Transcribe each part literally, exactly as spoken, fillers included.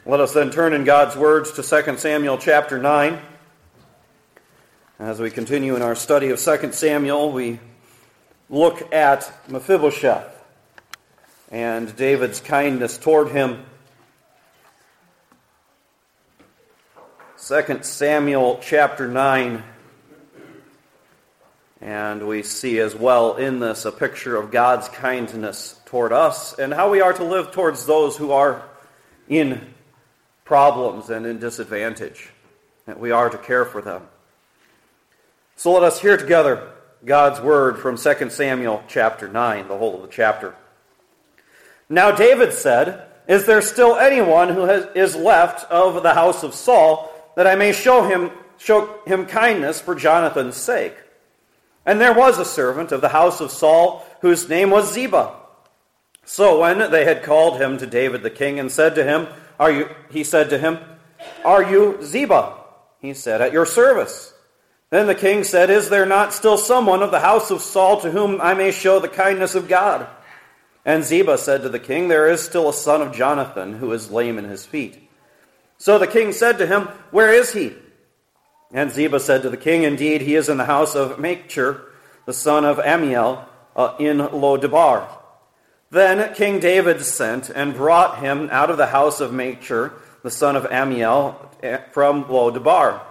Let us then turn in God's words to Second Samuel chapter nine. As we continue in our study of Second Samuel, we look at Mephibosheth and David's kindness toward him. Second Samuel chapter nine, and we see as well in this a picture of God's kindness toward us and how we are to live towards those who are in problems and in disadvantage, that we are to care for them. So let us hear together God's word from Second Samuel chapter nine, the whole of the chapter. Now David said, "Is there still anyone who has, is left of the house of Saul, that I may show him show him kindness for Jonathan's sake?" And there was a servant of the house of Saul, whose name was Ziba. So when they had called him to David the king and said to him, Are you? He said to him, "Are you Ziba?" He said, "At your service." Then the king said, "Is there not still someone of the house of Saul to whom I may show the kindness of God?" And Ziba said to the king, "There is still a son of Jonathan who is lame in his feet." So the king said to him, "Where is he?" And Ziba said to the king, "Indeed, he is in the house of Machir, the son of Ammiel, uh, in Lo-debar." Then King David sent and brought him out of the house of Machir, the son of Ammiel, from Lo-debar.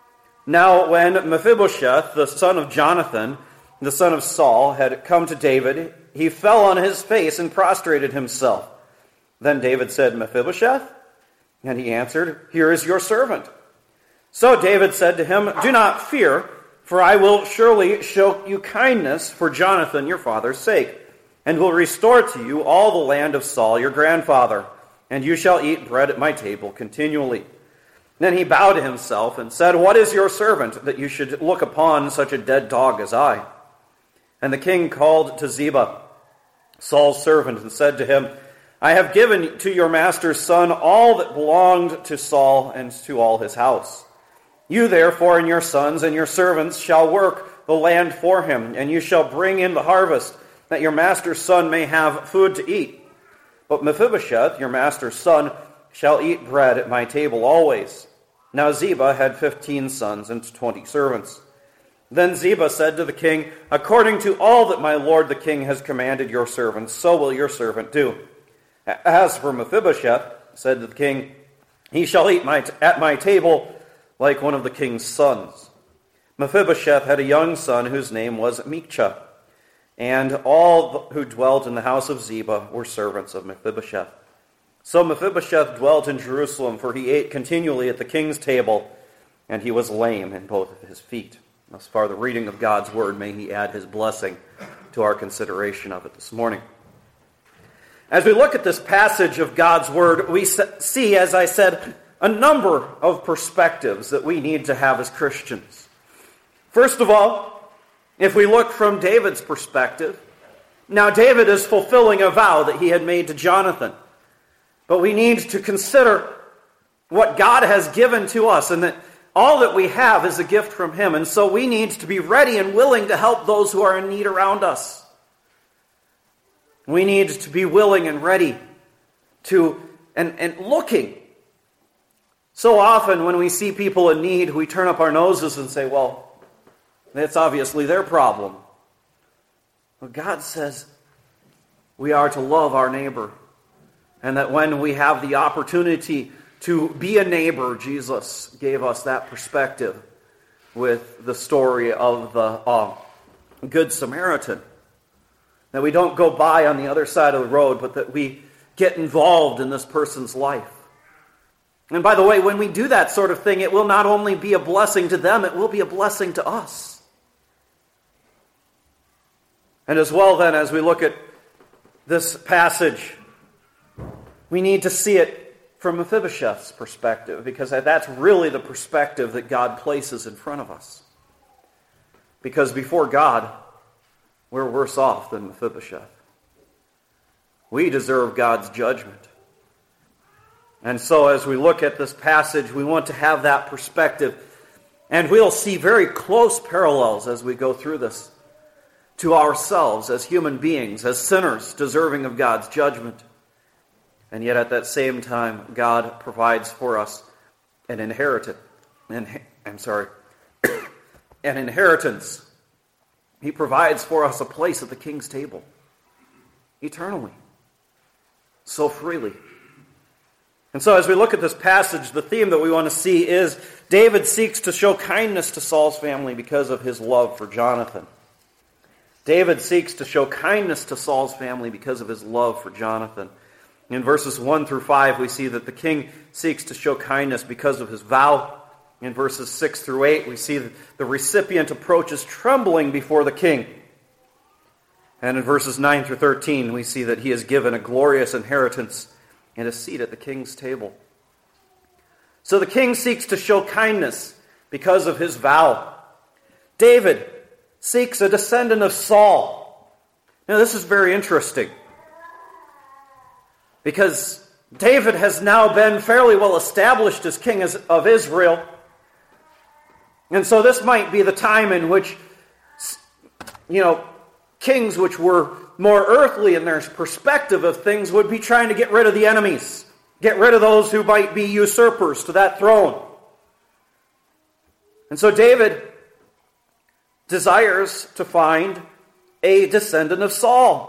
Now when Mephibosheth, the son of Jonathan, the son of Saul, had come to David, he fell on his face and prostrated himself. Then David said, "Mephibosheth?" And he answered, "Here is your servant." So David said to him, "Do not fear, for I will surely show you kindness for Jonathan your father's sake, and will restore to you all the land of Saul your grandfather, and you shall eat bread at my table continually." Then he bowed himself and said, "What is your servant, that you should look upon such a dead dog as I?" And the king called to Ziba, Saul's servant, and said to him, "I have given to your master's son all that belonged to Saul and to all his house. You therefore and your sons and your servants shall work the land for him, and you shall bring in the harvest, that your master's son may have food to eat. But Mephibosheth, your master's son, shall eat bread at my table always." Now Ziba had fifteen sons and twenty servants. Then Ziba said to the king, "According to all that my lord the king has commanded your servant, so will your servant do. As for Mephibosheth," said the king, "he shall eat my t- at my table like one of the king's sons." Mephibosheth had a young son whose name was Michah, and all who dwelt in the house of Ziba were servants of Mephibosheth. So Mephibosheth dwelt in Jerusalem, for he ate continually at the king's table, and he was lame in both of his feet. Thus far the reading of God's word. May he add his blessing to our consideration of it this morning. As we look at this passage of God's word, we see, as I said, a number of perspectives that we need to have as Christians. First of all, if we look from David's perspective, now David is fulfilling a vow that he had made to Jonathan. But we need to consider what God has given to us, and that all that we have is a gift from him. And so we need to be ready and willing to help those who are in need around us. We need to be willing and ready to, and, and looking. So often when we see people in need, we turn up our noses and say, well, that's obviously their problem. But God says we are to love our neighbor. And that when we have the opportunity to be a neighbor, Jesus gave us that perspective with the story of the uh, Good Samaritan. That we don't go by on the other side of the road, but that we get involved in this person's life. And by the way, when we do that sort of thing, it will not only be a blessing to them, it will be a blessing to us. And as well then, as we look at this passage, we need to see it from Mephibosheth's perspective, because that's really the perspective that God places in front of us. Because before God, we're worse off than Mephibosheth. We deserve God's judgment. And so as we look at this passage, we want to have that perspective. And we'll see very close parallels as we go through this to ourselves as human beings, as sinners deserving of God's judgment. And yet at that same time, God provides for us an inheritance. An, I'm sorry, an inheritance. He provides for us a place at the king's table, eternally, so freely. And so as we look at this passage, the theme that we want to see is David seeks to show kindness to Saul's family because of his love for Jonathan. David seeks to show kindness to Saul's family because of his love for Jonathan. In verses one through five, we see that the king seeks to show kindness because of his vow. In verses six through eight, we see that the recipient approaches trembling before the king. And in verses nine through thirteen, we see that he is given a glorious inheritance and a seat at the king's table. So the king seeks to show kindness because of his vow. David seeks a descendant of Saul. Now this is very interesting, because David has now been fairly well established as king of Israel. And so this might be the time in which, you know, kings which were more earthly in their perspective of things would be trying to get rid of the enemies, get rid of those who might be usurpers to that throne. And so David desires to find a descendant of Saul.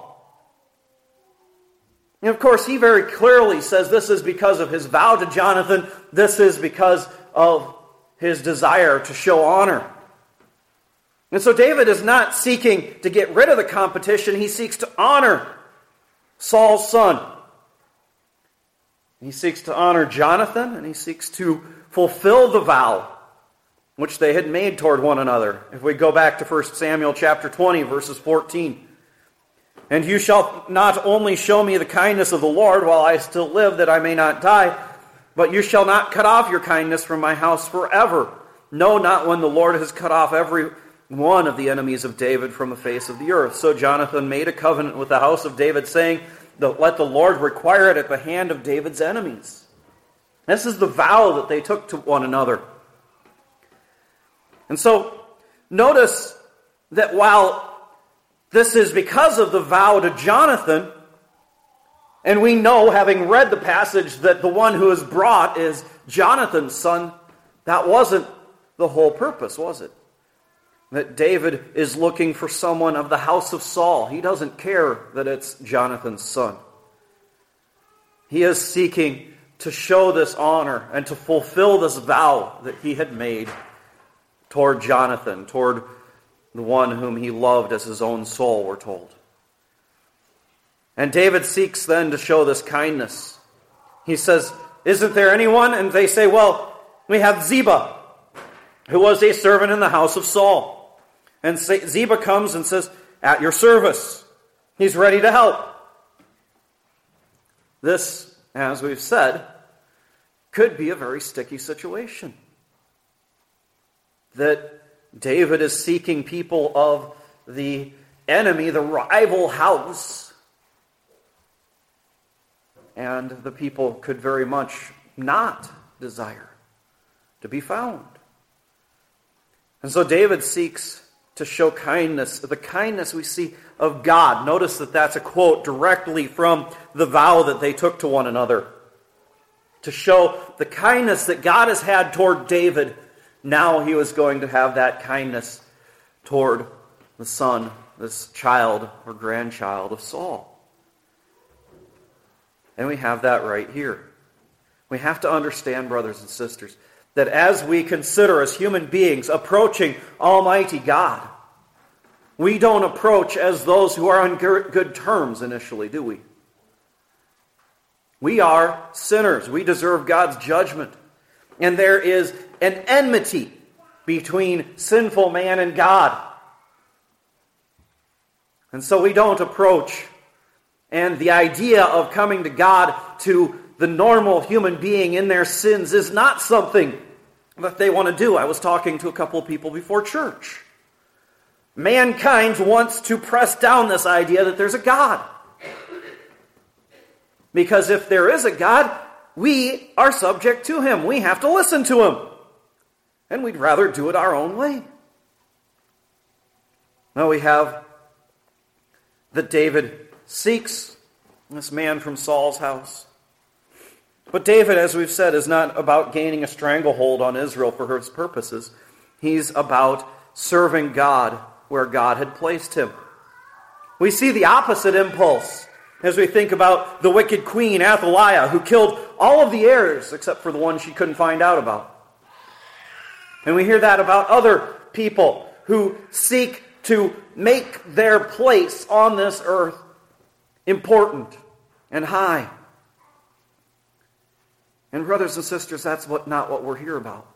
And of course, he very clearly says this is because of his vow to Jonathan. This is because of his desire to show honor. And so David is not seeking to get rid of the competition. He seeks to honor Saul's son. He seeks to honor Jonathan, and he seeks to fulfill the vow which they had made toward one another. If we go back to First Samuel chapter twenty, verses fourteen. And you shall not only show me the kindness of the Lord while I still live, that I may not die, but you shall not cut off your kindness from my house forever. No, not when the Lord has cut off every one of the enemies of David from the face of the earth. So Jonathan made a covenant with the house of David, saying, let the Lord require it at the hand of David's enemies. This is the vow that they took to one another. And so, notice that while this is because of the vow to Jonathan, and we know, having read the passage, that the one who is brought is Jonathan's son, that wasn't the whole purpose, was it? That David is looking for someone of the house of Saul. He doesn't care that it's Jonathan's son. He is seeking to show this honor and to fulfill this vow that he had made toward Jonathan, toward the one whom he loved as his own soul, we're told. And David seeks then to show this kindness. He says, isn't there anyone? And they say, well, we have Ziba, who was a servant in the house of Saul. And Ziba comes and says, at your service. He's ready to help. This, as we've said, could be a very sticky situation. That David is seeking people of the enemy, the rival house. And the people could very much not desire to be found. And so David seeks to show kindness, the kindness we see of God. Notice that that's a quote directly from the vow that they took to one another. To show the kindness that God has had toward David, now he was going to have that kindness toward the son, this child or grandchild of Saul. And we have that right here. We have to understand, brothers and sisters, that as we consider as human beings approaching Almighty God, we don't approach as those who are on good terms initially, do we? We are sinners. We deserve God's judgment. And there is an enmity between sinful man and God. And so we don't approach. And the idea of coming to God to the normal human being in their sins is not something that they want to do. I was talking to a couple of people before church. Mankind wants to press down this idea that there's a God. Because if there is a God, we are subject to Him. We have to listen to Him. And we'd rather do it our own way. Now we have that David seeks this man from Saul's house. But David, as we've said, is not about gaining a stranglehold on Israel for his purposes. He's about serving God where God had placed him. We see the opposite impulse as we think about the wicked queen, Athaliah, who killed all of the heirs except for the one she couldn't find out about. And we hear that about other people who seek to make their place on this earth important and high. And brothers and sisters, that's what, not what we're here about.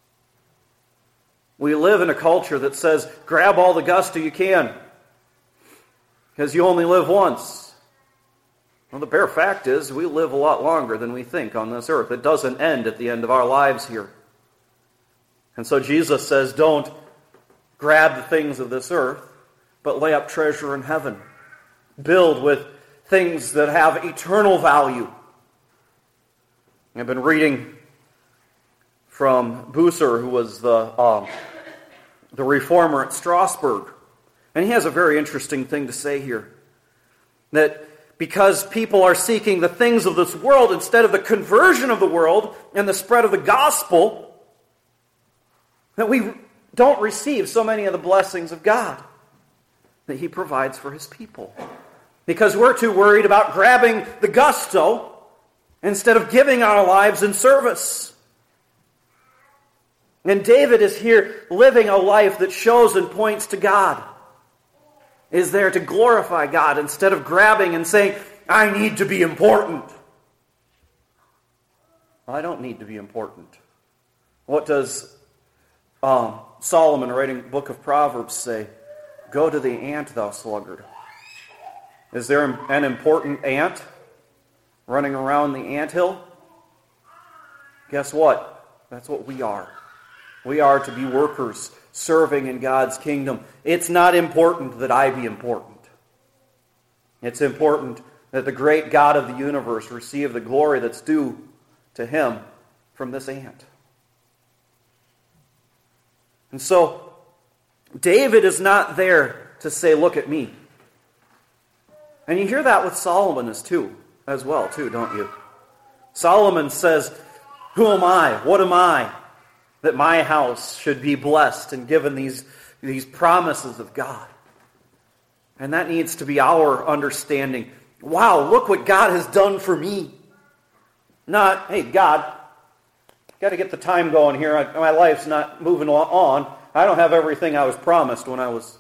We live in a culture that says, grab all the gusto you can, because you only live once. Well, the bare fact is, we live a lot longer than we think on this earth. It doesn't end at the end of our lives here. And so Jesus says, don't grab the things of this earth, but lay up treasure in heaven. Build with things that have eternal value. I've been reading from Bucer, who was the, uh, the reformer at Strasbourg. And he has a very interesting thing to say here. That because people are seeking the things of this world instead of the conversion of the world and the spread of the gospel, that we don't receive so many of the blessings of God that He provides for His people. Because we're too worried about grabbing the gusto instead of giving our lives in service. And David is here living a life that shows and points to God. Is there to glorify God instead of grabbing and saying, I need to be important. I don't need to be important. What does um, Solomon, writing the book of Proverbs, say? Go to the ant, thou sluggard. Is there an important ant running around the anthill? Guess what? That's what we are. We are to be workers serving in God's kingdom. It's not important that I be important. It's important that the great God of the universe receive the glory that's due to Him from this ant. And so, David is not there to say, look at me. And you hear that with Solomon as too, as well, too, don't you? Solomon says, who am I? What am I? That my house should be blessed and given these, these promises of God. And that needs to be our understanding. Wow, look what God has done for me. Not, hey, God, got to get the time going here. I, my life's not moving on. I don't have everything I was promised when I was...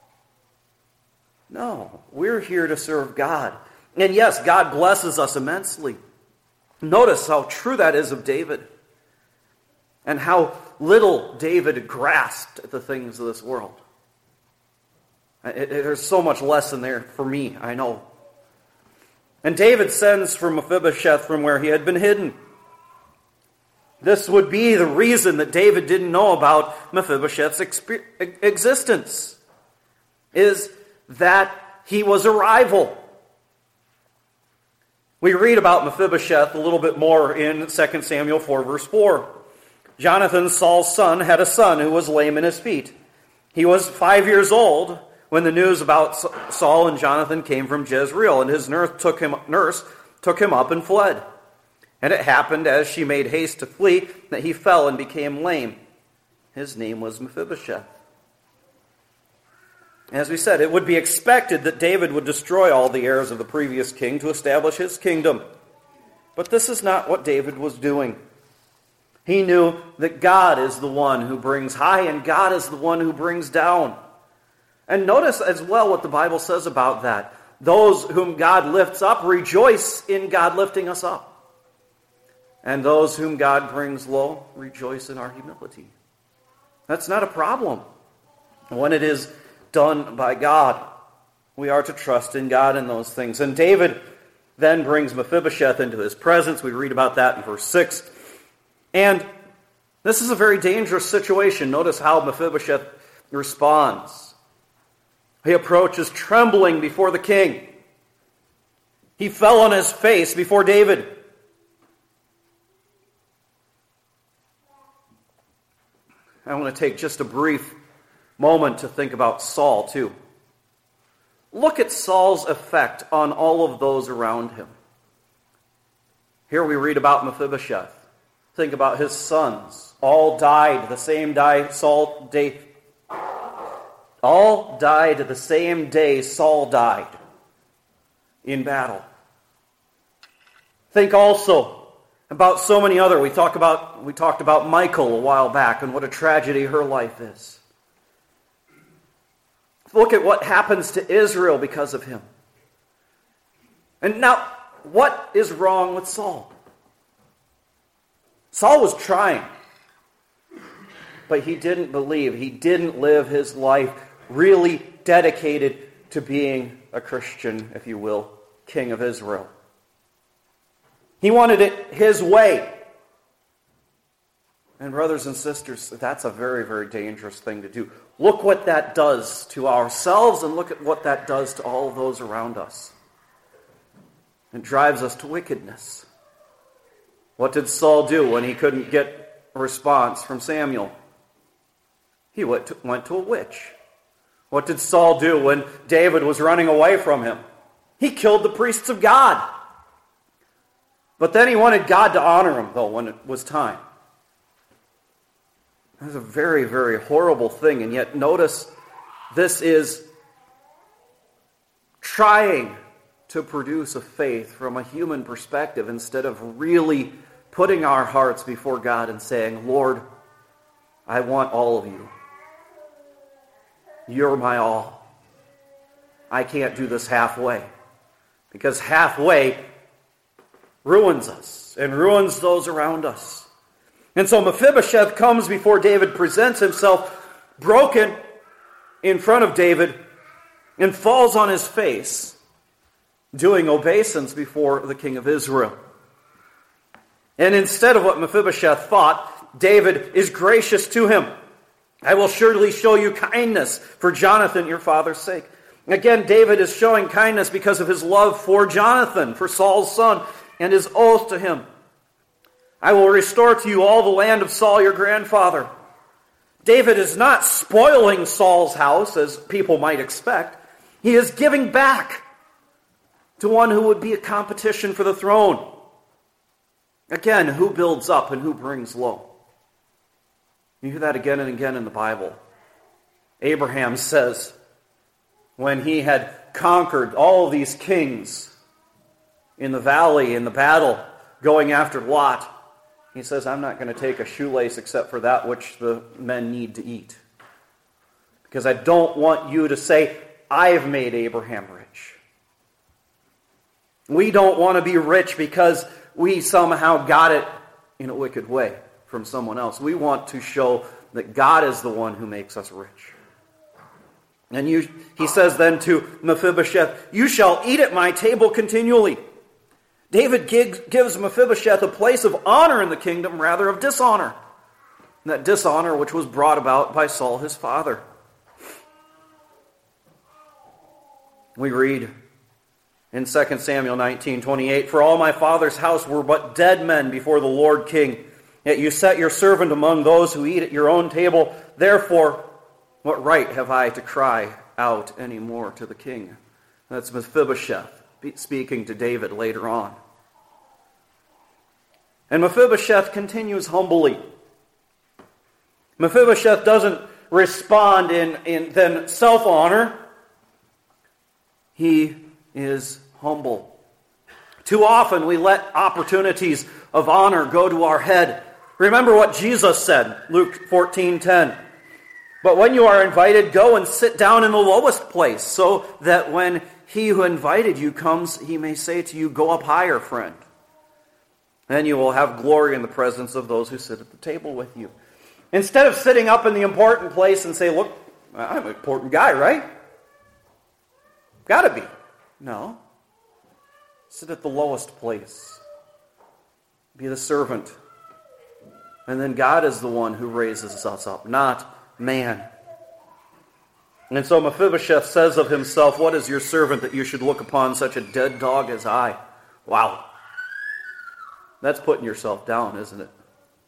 No, we're here to serve God. And yes, God blesses us immensely. Notice how true that is of David. And how little David grasped the things of this world. It, it, there's so much lesson there for me, I know. And David sends for Mephibosheth from where he had been hidden. This would be the reason that David didn't know about Mephibosheth's exp- existence. Is that he was a rival. We read about Mephibosheth a little bit more in Second Samuel four, verse four. Jonathan, Saul's son, had a son who was lame in his feet. He was five years old when the news about Saul and Jonathan came from Jezreel, and his nurse took him, nurse took him up and fled. And it happened, as she made haste to flee, that he fell and became lame. His name was Mephibosheth. As we said, it would be expected that David would destroy all the heirs of the previous king to establish his kingdom. But this is not what David was doing. He knew that God is the one who brings high and God is the one who brings down. And notice as well what the Bible says about that. Those whom God lifts up rejoice in God lifting us up. And those whom God brings low rejoice in our humility. That's not a problem. When it is done by God, we are to trust in God in those things. And David then brings Mephibosheth into his presence. We read about that in verse six. And this is a very dangerous situation. Notice how Mephibosheth responds. He approaches trembling before the king. He fell on his face before David. I want to take just a brief moment to think about Saul too. Look at Saul's effect on all of those around him. Here we read about Mephibosheth. Think about his sons. All died the same day Saul day. All died the same day Saul died in battle. Think also about so many other. We talk about we talked about Michal a while back and what a tragedy her life is. Look at what happens to Israel because of him. And now, what is wrong with Saul? Saul was trying, but he didn't believe. He didn't live his life really dedicated to being a Christian, if you will, king of Israel. He wanted it his way. And brothers and sisters, that's a very, very dangerous thing to do. Look what that does to ourselves, and look at what that does to all of those around us. It drives us to wickedness. What did Saul do when he couldn't get a response from Samuel? He went to, went to a witch. What did Saul do when David was running away from him? He killed the priests of God. But then he wanted God to honor him, though, when it was time. That's a very, very horrible thing. And yet, notice, this is trying to produce a faith from a human perspective instead of really putting our hearts before God and saying, Lord, I want all of you. You're my all. I can't do this halfway. Because halfway ruins us and ruins those around us. And so Mephibosheth comes before David, presents himself broken in front of David, and falls on his face, doing obeisance before the king of Israel. And instead of what Mephibosheth thought, David is gracious to him. I will surely show you kindness for Jonathan, your father's sake. Again, David is showing kindness because of his love for Jonathan, for Saul's son, and his oath to him. I will restore to you all the land of Saul, your grandfather. David is not spoiling Saul's house, as people might expect. He is giving back to one who would be a competition for the throne. Again, who builds up and who brings low? You hear that again and again in the Bible. Abraham says, when he had conquered all of these kings in the valley, in the battle, going after Lot, he says, I'm not going to take a shoelace except for that which the men need to eat. Because I don't want you to say, I've made Abraham rich. We don't want to be rich because we somehow got it in a wicked way from someone else. We want to show that God is the one who makes us rich. And you, he says then to Mephibosheth, you shall eat at my table continually. David gives Mephibosheth a place of honor in the kingdom rather of dishonor. And that dishonor which was brought about by Saul his father. We read in Second Samuel nineteen twenty-eight, for all my father's house were but dead men before the Lord king. Yet you set your servant among those who eat at your own table. Therefore, what right have I to cry out any more to the king? That's Mephibosheth speaking to David later on. And Mephibosheth continues humbly. Mephibosheth doesn't respond in, in then self-honor. He is humble. Too often we let opportunities of honor go to our head. Remember what Jesus said, Luke fourteen ten. But when you are invited, go and sit down in the lowest place, so that when he who invited you comes, he may say to you, go up higher, friend. Then you will have glory in the presence of those who sit at the table with you. Instead of sitting up in the important place and say, look, I'm an important guy, right? Gotta be. No. Sit at the lowest place. Be the servant. And then God is the one who raises us up, not man. And so Mephibosheth says of himself, what is your servant that you should look upon such a dead dog as I? Wow. That's putting yourself down, isn't it?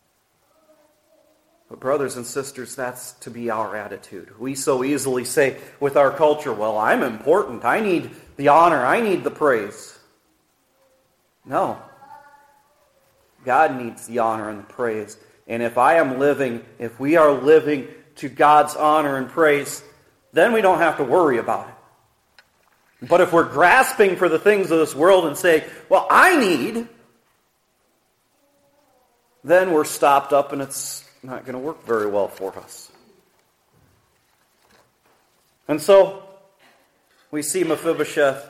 But brothers and sisters, that's to be our attitude. We so easily say with our culture, well, I'm important. I need the honor. I need the praise. No. God needs the honor and the praise. And if I am living, if we are living to God's honor and praise, then we don't have to worry about it. But if we're grasping for the things of this world and say, well, I need, then we're stopped up and it's not going to work very well for us. And so, we see Mephibosheth,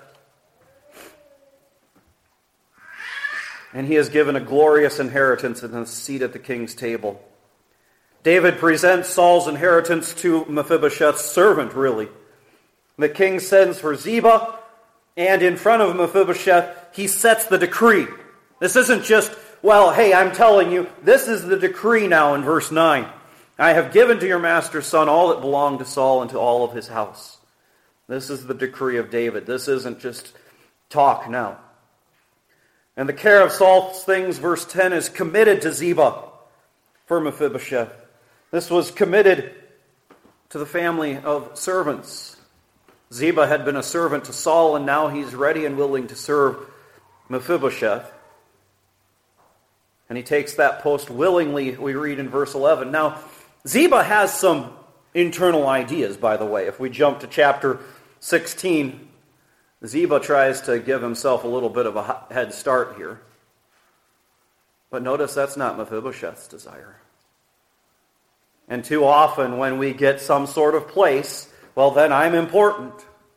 and he is given a glorious inheritance and a seat at the king's table. David presents Saul's inheritance to Mephibosheth's servant, really. The king sends for Ziba, and in front of Mephibosheth, he sets the decree. This isn't just, well, hey, I'm telling you, this is the decree now in verse nine. I have given to your master's son all that belonged to Saul and to all of his house. This is the decree of David. This isn't just talk now. And the care of Saul's things, verse ten, is committed to Ziba for Mephibosheth. This was committed to the family of servants. Ziba had been a servant to Saul, and now he's ready and willing to serve Mephibosheth. And he takes that post willingly, we read in verse eleven. Now, Ziba has some internal ideas, by the way. If we jump to chapter sixteen, Ziba tries to give himself a little bit of a head start here. But notice that's not Mephibosheth's desire. And too often when we get some sort of place, well, then I'm important.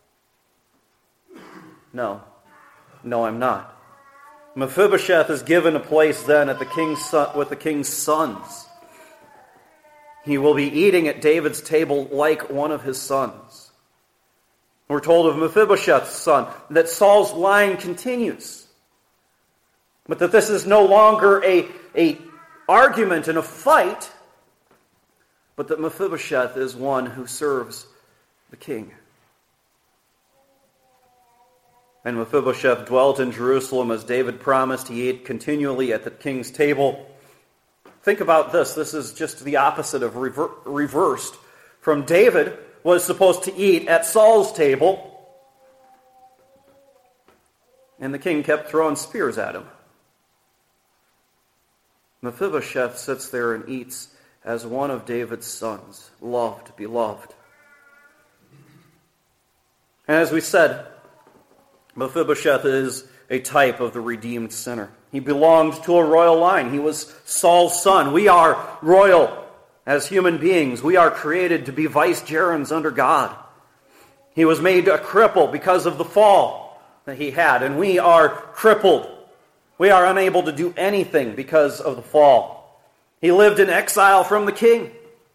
No. No, I'm not. Mephibosheth is given a place then at the king's son, with the king's sons. He will be eating at David's table like one of his sons. We're told of Mephibosheth's son that Saul's line continues. But that this is no longer a, a argument and a fight, but that Mephibosheth is one who serves the king. And Mephibosheth dwelt in Jerusalem as David promised. He ate continually at the king's table. Think about this. This is just the opposite of rever- reversed. From David was supposed to eat at Saul's table, and the king kept throwing spears at him. Mephibosheth sits there and eats as one of David's sons, loved, beloved. And as we said, Mephibosheth is a type of the redeemed sinner. He belonged to a royal line. He was Saul's son. We are royal as human beings. We are created to be vicegerents under God. He was made a cripple because of the fall that he had, and we are crippled. We are unable to do anything because of the fall. He lived in exile from the king.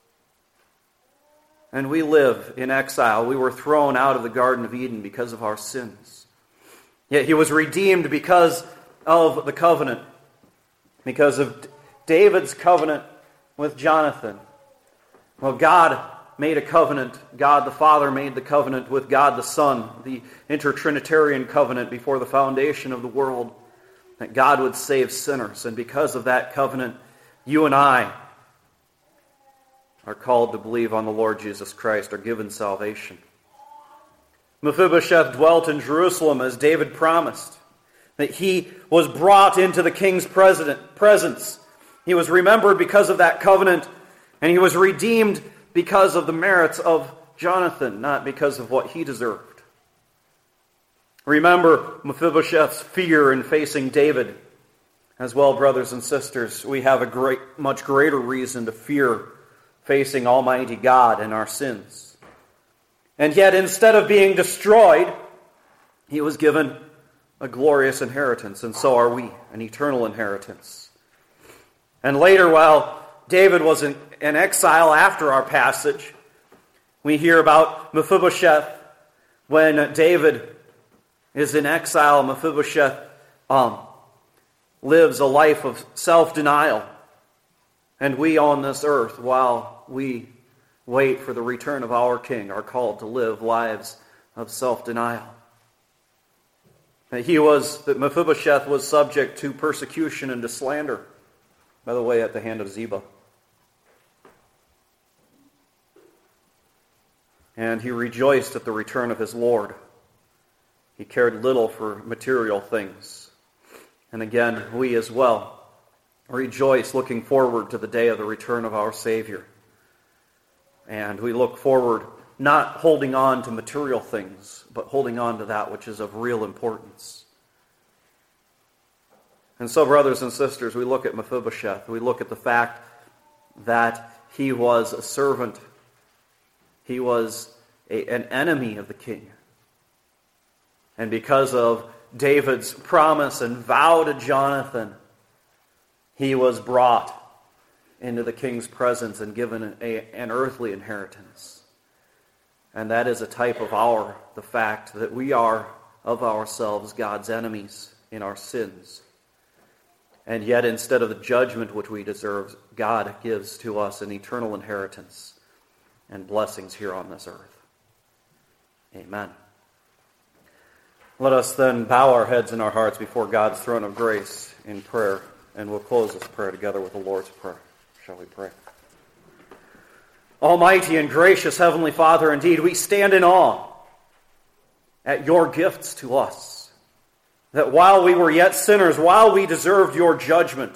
And we live in exile. We were thrown out of the Garden of Eden because of our sins. Yet he was redeemed because of the covenant. Because of David's covenant with Jonathan. Well, God made a covenant. God the Father made the covenant with God the Son. The intertrinitarian covenant before the foundation of the world. That God would save sinners. And because of that covenant, you and I are called to believe on the Lord Jesus Christ, are given salvation. Mephibosheth dwelt in Jerusalem as David promised, that he was brought into the king's president, presence. He was remembered because of that covenant, and he was redeemed because of the merits of Jonathan, not because of what he deserved. Remember Mephibosheth's fear in facing David. As well, brothers and sisters, we have a great, much greater reason to fear facing Almighty God and our sins. And yet, instead of being destroyed, he was given a glorious inheritance, and so are we, an eternal inheritance. And later, while David was in, in exile after our passage, we hear about Mephibosheth. When David is in exile, Mephibosheth um, lives a life of self-denial. And we on this earth, while we wait for the return of our King, are called to live lives of self-denial. That he was, that Mephibosheth was subject to persecution and to slander, by the way, at the hand of Ziba. And he rejoiced at the return of his Lord. He cared little for material things. And again, we as well rejoice looking forward to the day of the return of our Savior. And we look forward not holding on to material things, but holding on to that which is of real importance. And so, brothers and sisters, we look at Mephibosheth. We look at the fact that he was a servant. He was a, an enemy of the king. And because of David's promise and vow to Jonathan, he was brought into the king's presence and given a, an earthly inheritance. And that is a type of our, the fact that we are of ourselves God's enemies in our sins. And yet, instead of the judgment which we deserve, God gives to us an eternal inheritance and blessings here on this earth. Amen. Let us then bow our heads and our hearts before God's throne of grace in prayer, and we'll close this prayer together with the Lord's Prayer. Shall we pray? Almighty and gracious Heavenly Father, indeed, we stand in awe at your gifts to us. That while we were yet sinners, while we deserved your judgment,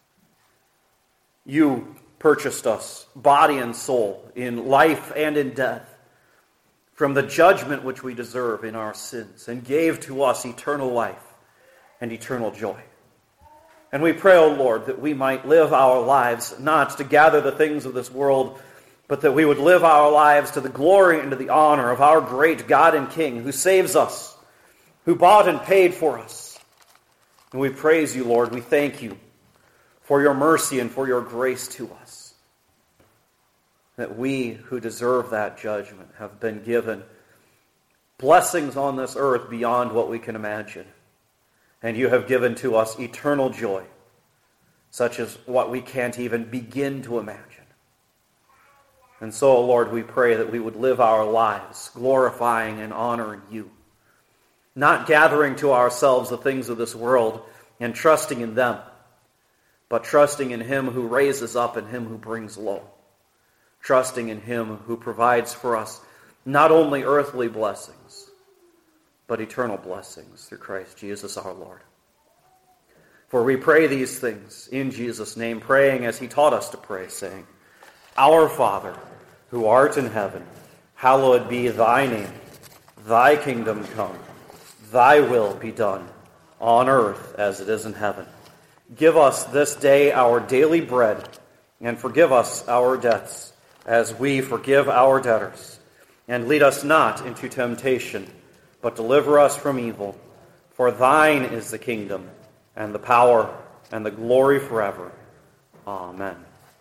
you purchased us, body and soul, in life and in death, from the judgment which we deserve in our sins, and gave to us eternal life and eternal joy. And we pray, O Lord, that we might live our lives not to gather the things of this world, but that we would live our lives to the glory and to the honor of our great God and King, who saves us, who bought and paid for us. And we praise you, Lord. We thank you for your mercy and for your grace to us. That we who deserve that judgment have been given blessings on this earth beyond what we can imagine. And you have given to us eternal joy, such as what we can't even begin to imagine. And so, Lord, we pray that we would live our lives glorifying and honoring you, not gathering to ourselves the things of this world and trusting in them, but trusting in him who raises up and him who brings low. Trusting in him who provides for us not only earthly blessings, but eternal blessings through Christ Jesus our Lord. For we pray these things in Jesus' name, praying as he taught us to pray, saying, Our Father, who art in heaven, hallowed be thy name. Thy kingdom come. Thy will be done, on earth as it is in heaven. Give us this day our daily bread, and forgive us our debts, as we forgive our debtors. And lead us not into temptation, but deliver us from evil. For thine is the kingdom, and the power, and the glory forever. Amen.